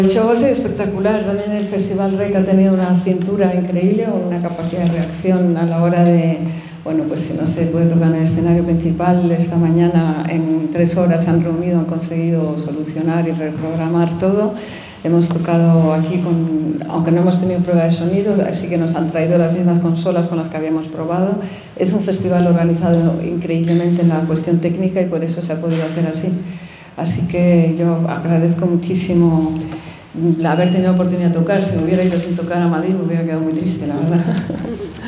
El show ha sido espectacular, también el Festival REC ha tenido una cintura increíble, una capacidad de reacción a la hora de, bueno, pues si no se puede tocar en el escenario principal, esta mañana en 3 horas se han reunido, han conseguido solucionar y reprogramar todo. Hemos tocado aquí, aunque no hemos tenido prueba de sonido, así que nos han traído las mismas consolas con las que habíamos probado. Es un festival organizado increíblemente en la cuestión técnica y por eso se ha podido hacer así. Así que yo agradezco muchísimo haber tenido la oportunidad de tocar. Si me hubiera ido sin tocar a Madrid me hubiera quedado muy triste, la verdad.